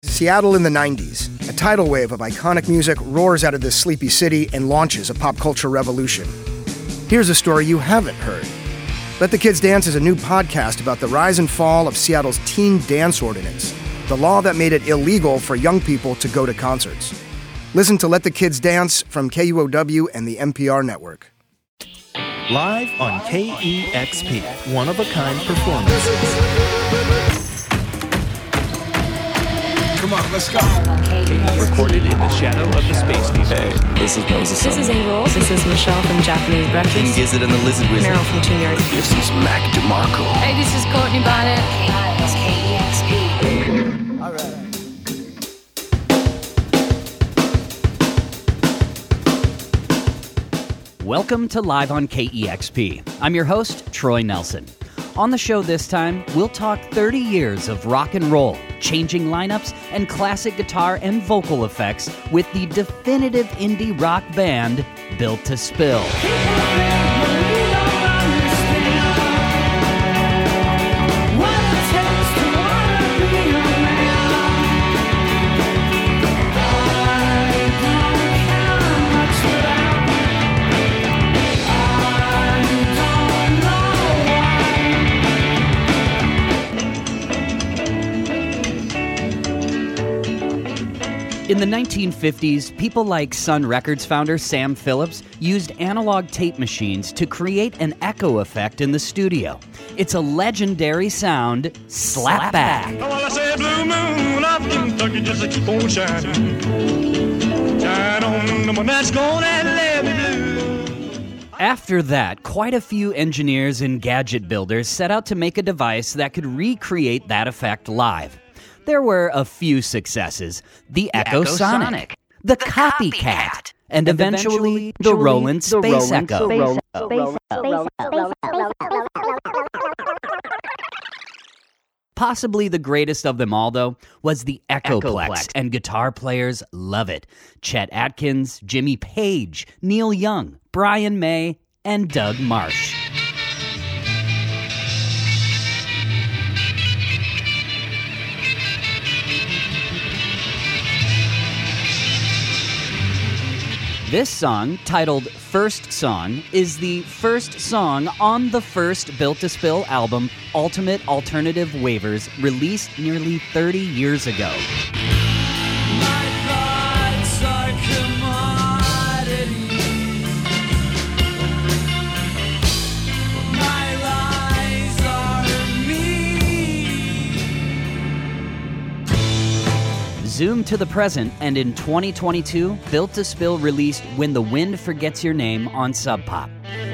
Seattle in the 90s. A tidal wave of iconic music roars out of this sleepy city and launches a pop culture revolution. Here's a story you haven't heard. Let the Kids Dance is a new podcast about the rise and fall of Seattle's teen dance ordinance, the law that made it illegal for young people to go to concerts. Listen to Let the Kids Dance from KUOW and the NPR network. Live on KEXP, one-of-a-kind performances. Come on, let's go. Recorded in the shadow of the Space Needle. Hey, this is Moses. This is April. This is Michelle from Japanese Breakfast. King Gizzard and the Lizard Wizard. Meryl from 2 Years. This is Mac DeMarco. Hey, this is Courtney Bonnet. KEXP. All right. Welcome to Live on KEXP. I'm your host, Troy Nelson. On the show this time, we'll talk 30 years of rock and roll, changing lineups, and classic guitar and vocal effects with the definitive indie rock band, Built to Spill. In the 1950s, people like Sun Records founder Sam Phillips used analog tape machines to create an echo effect in the studio. It's a legendary sound, slapback. Oh, well, I said blue moon of Kentucky, just to keep on shining. Shine on the one that's gonna let me blue. After that, quite a few engineers and gadget builders set out to make a device that could recreate that effect live. There were a few successes: the Echosonic, the Copycat, and eventually the Roland Space Echo. Possibly the greatest of them all, though, was the Echoplex, and guitar players love it. Chet Atkins, Jimmy Page, Neil Young, Brian May, and Doug Marsh. This song, titled First Song, is the first song on the first Built to Spill album, Ultimate Alternative Waivers, released nearly 30 years ago. Zoom to the present, and in 2022, Built to Spill released When the Wind Forgets Your Name on Sub Pop.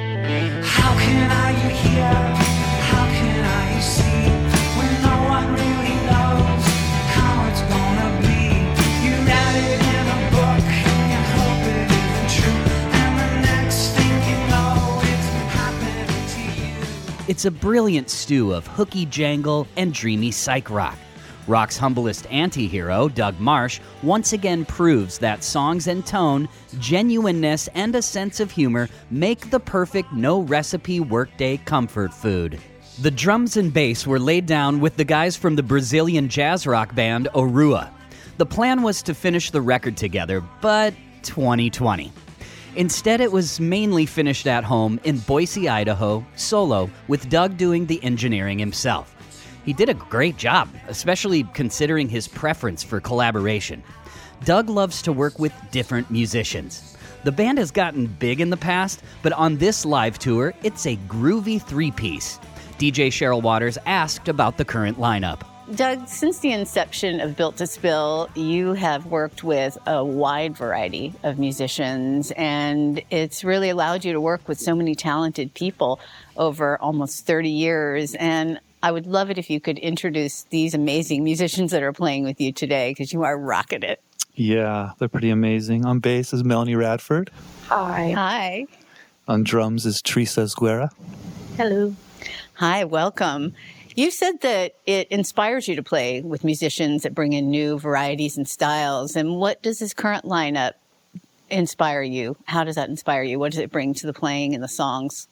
How can I hear? How can I see? When no one really knows how it's gonna be. You read it in a book and you hope it isn't true. And the next thing you know, it's happening to you. It's a brilliant stew of hooky jangle and dreamy psych rock. Rock's humblest anti-hero, Doug Marsh, once again proves that songs and tone, genuineness, and a sense of humor make the perfect no-recipe workday comfort food. The drums and bass were laid down with the guys from the Brazilian jazz rock band Orua. The plan was to finish the record together, but 2020. Instead, it was mainly finished at home in Boise, Idaho, solo, with Doug doing the engineering himself. He did a great job, especially considering his preference for collaboration. Doug loves to work with different musicians. The band has gotten big in the past, but on this live tour, it's a groovy three-piece. DJ Cheryl Waters asked about the current lineup. Doug, since the inception of Built to Spill, you have worked with a wide variety of musicians, and it's really allowed you to work with so many talented people over almost 30 years. And I would love it if you could introduce these amazing musicians that are playing with you today, because you are rocking it. Yeah, they're pretty amazing. On bass is Melanie Radford. Hi. Hi. On drums is Teresa Esguerra. Hello. Hi, welcome. You said that it inspires you to play with musicians that bring in new varieties and styles. And what does this current lineup inspire you? How does that inspire you? What does it bring to the playing and the songs?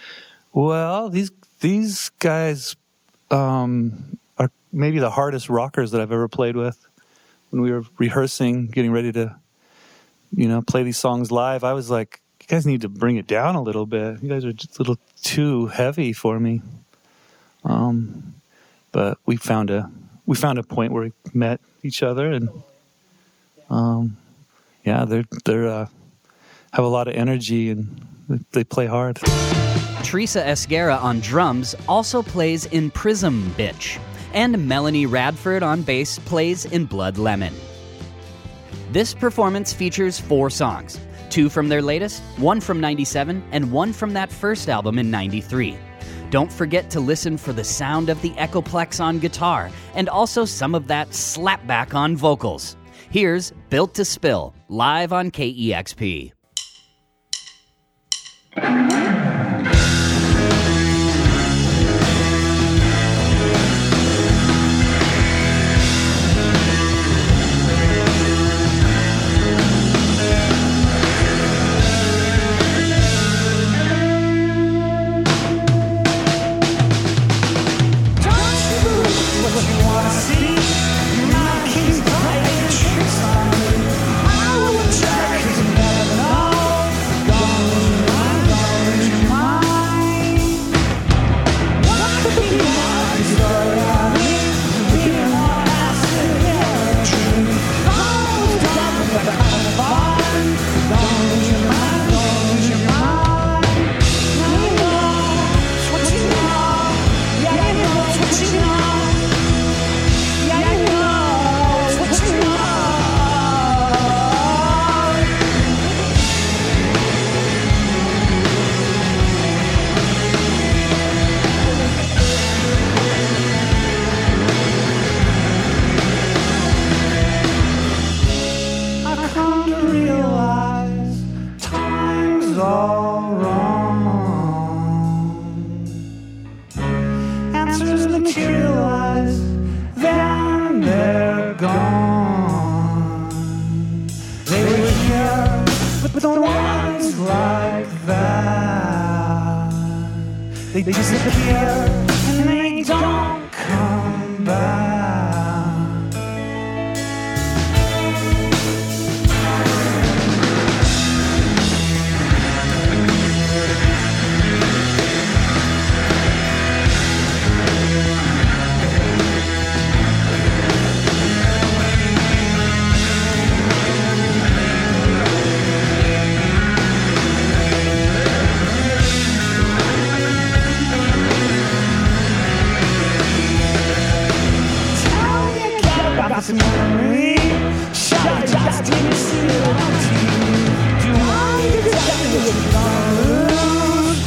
Well, these guys are maybe the hardest rockers that I've ever played with. when we were rehearsing, getting ready to, play these songs live, I was like, you guys need to bring it down a little bit. You guys are just a little too heavy for me. But we found a point where we met each other, and they're have a lot of energy and they play hard. Teresa Esguerra on drums also plays in Prism Bitch, and Melanie Radford on bass plays in Blood Lemon. This performance features 4 songs, 2 from their latest, 1 from 97, and 1 from that first album in 93. Don't forget to listen for the sound of the Echoplex on guitar, and also some of that slapback on vocals. Here's Built to Spill, live on KEXP. They disappear and they don't come back. This memory, shout it just didn't see it on TV. Do I need to tell you what you're gonna lose?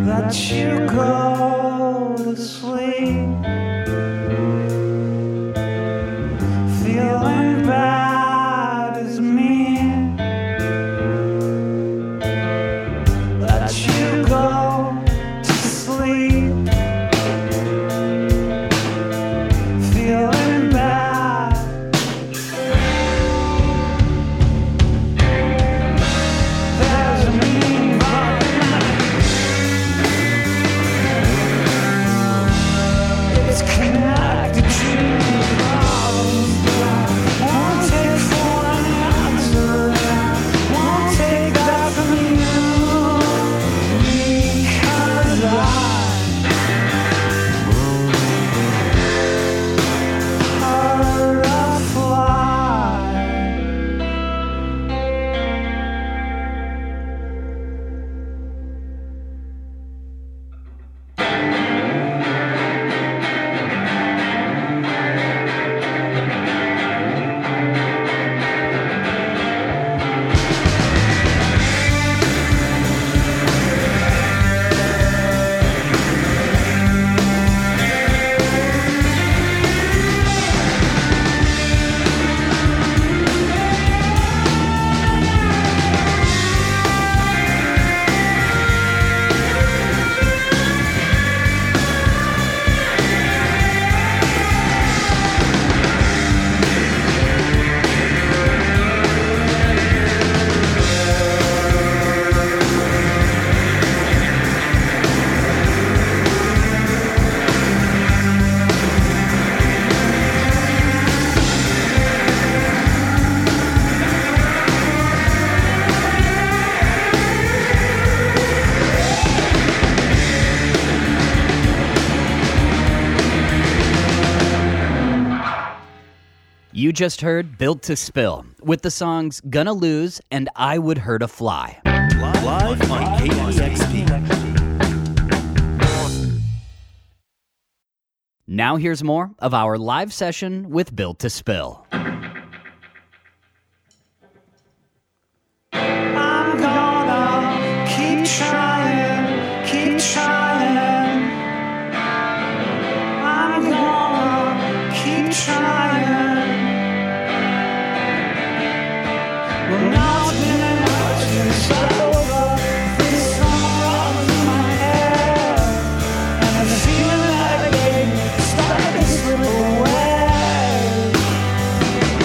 let you go to sleep. Feeling bad is me. Let you go to sleep. Feeling bad. There's a meaning it's connected to love. Won't take for an answer. Won't take that from you. Because I heard a fly. You just heard Built to Spill with the songs Gonna Lose and I Would Hurt a Fly. Live on KEXP. Now here's more of our live session with Built to Spill. I'm gonna keep trying, keep trying. I'm gonna keep trying. Well, now it's been an hour since I woke up. This song runs in my head, and I'm feeling like it started to slip away.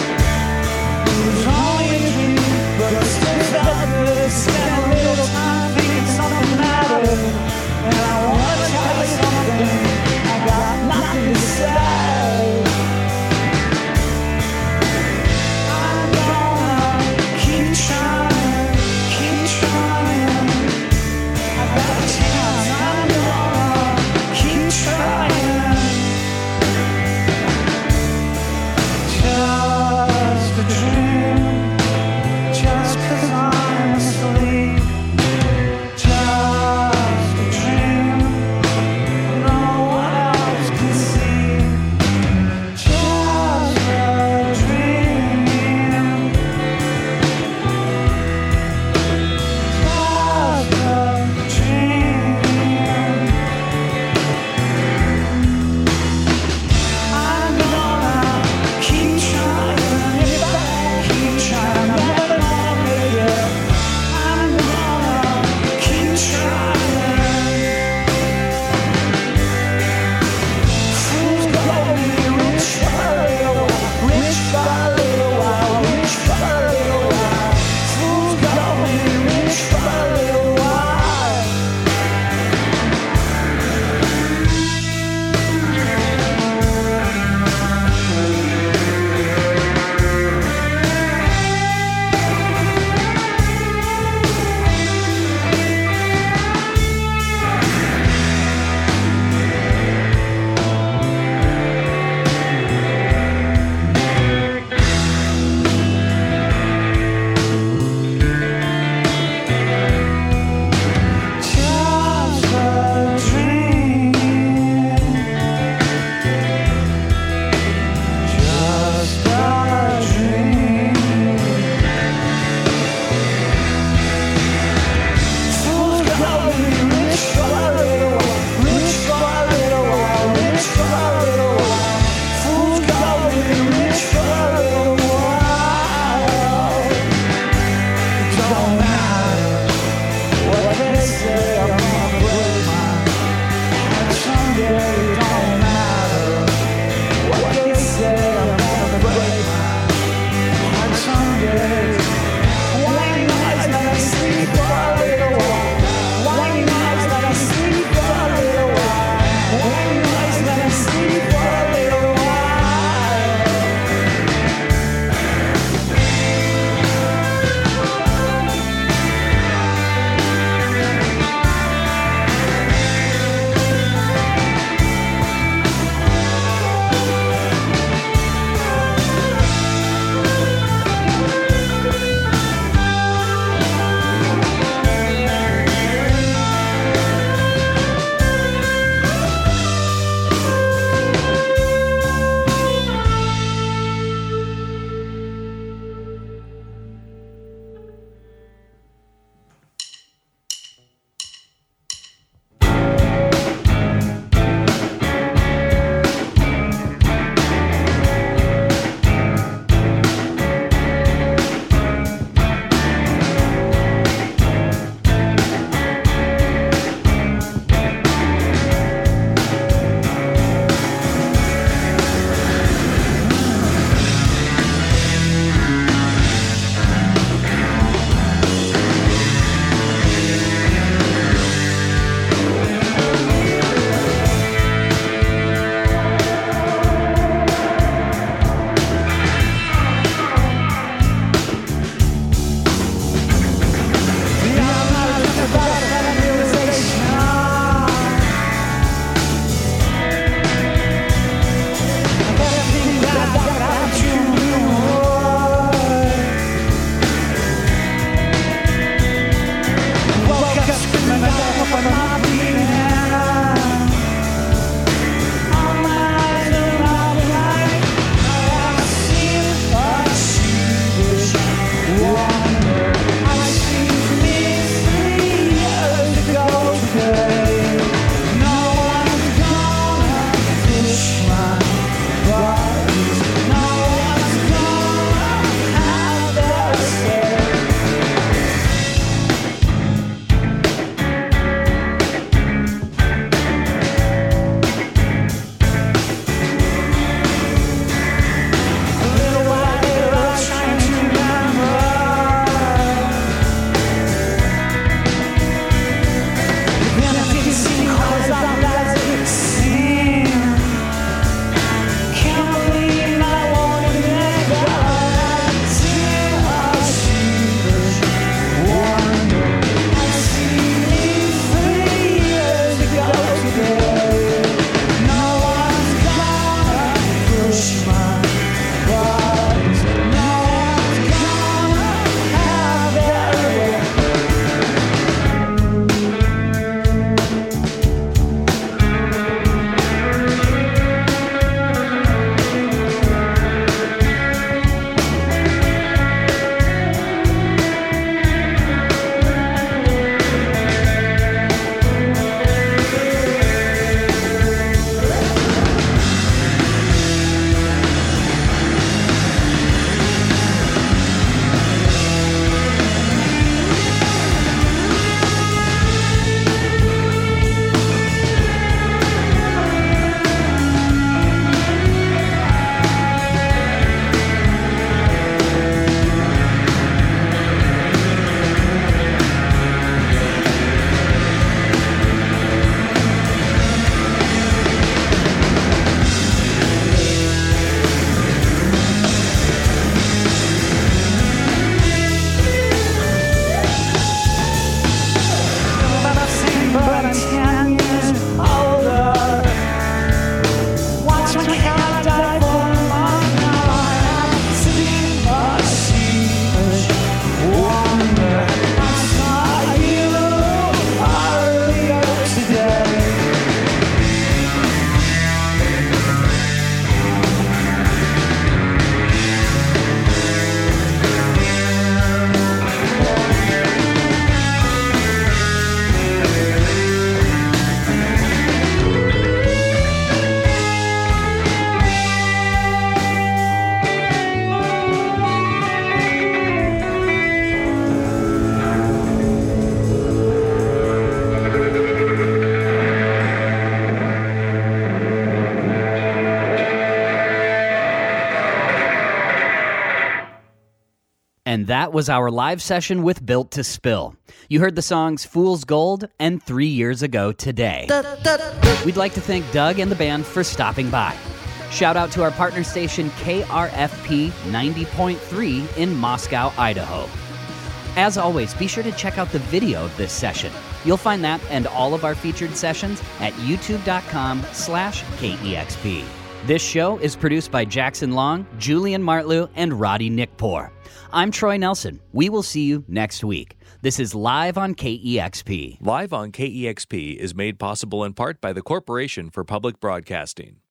That was our live session with Built to Spill. You heard the songs Fool's Gold and 3 Years Ago Today. We'd like to thank Doug and the band for stopping by. Shout out to our partner station KRFP 90.3 in Moscow, Idaho. As always, be sure to check out the video of this session. You'll find that and all of our featured sessions at youtube.com/KEXP. This show is produced by Jackson Long, Julian Martlew, and Roddy Nickpour. I'm Troy Nelson. We will see you next week. This is Live on KEXP. Live on KEXP is made possible in part by the Corporation for Public Broadcasting.